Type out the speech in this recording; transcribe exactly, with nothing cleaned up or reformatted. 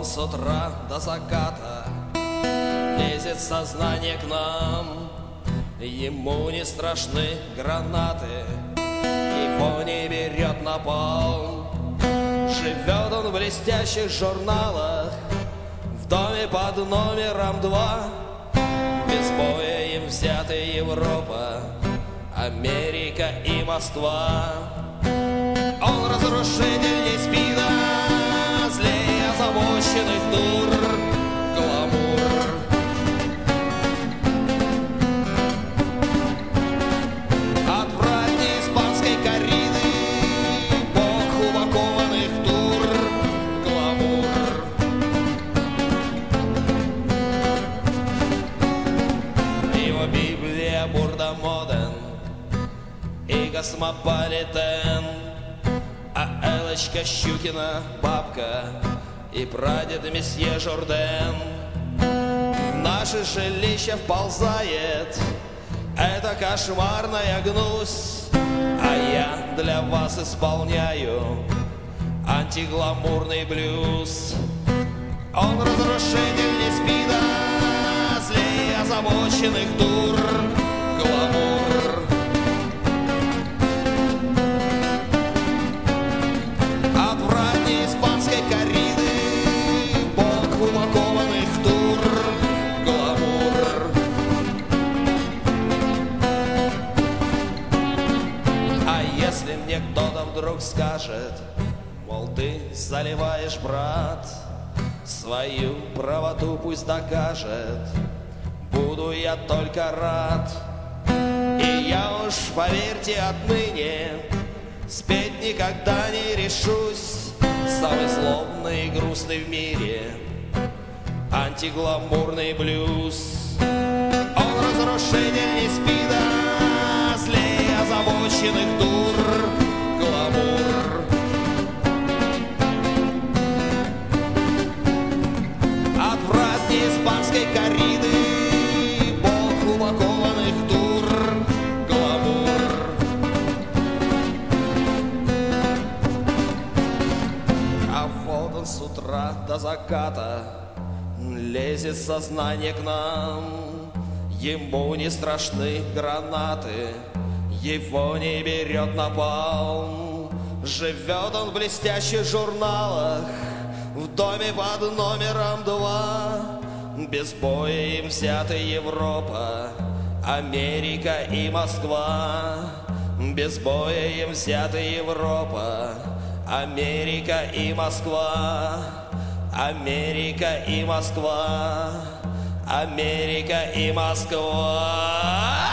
он с утра до заката лезет сознание к нам. Ему не страшны гранаты, его не берет напалм. Живет он в блестящих журналах, в доме под номером два. Без боя им взята Европа, Америка и Москва. Он разрушитель спида, злее озабоченных дур. Гламур. Отвратнее испанской корриды, бог упакованных тур. Гламур. Его Библия бурда-моден и космополитен, а Элочка Щукина бабка и прадед месье Журден. В наше жилище вползает эта кошмарная гнусь, а я для вас исполняю антигламурный блюз. Он разрушитель не спида, злее озабоченных дур. Гламур. Отвратнее испанской корриды, бог упакованных тур. Гламур. А если мне кто-то вдруг скажет, мол, ты заливаешь, брат, свою правоту пусть докажет, буду я только рад. И я уж, поверьте, отныне спеть никогда не решусь. Самый злобный и грустный в мире антигламурный блюз. Он разрушитель не спида, злее озабоченных дур. Гламур. Отвратнее испанской корриды, бог упакованных тур. Гламур. А вот он с утра до заката лезет сознание к нам. Ему не страшны гранаты, его не берет напалм. Живет он в блестящих журналах, в доме под номером два. Без боя им взята Европа, Америка и Москва. Без боя им взята Европа, Америка и Москва. Америка и Москва. Америка и Москва.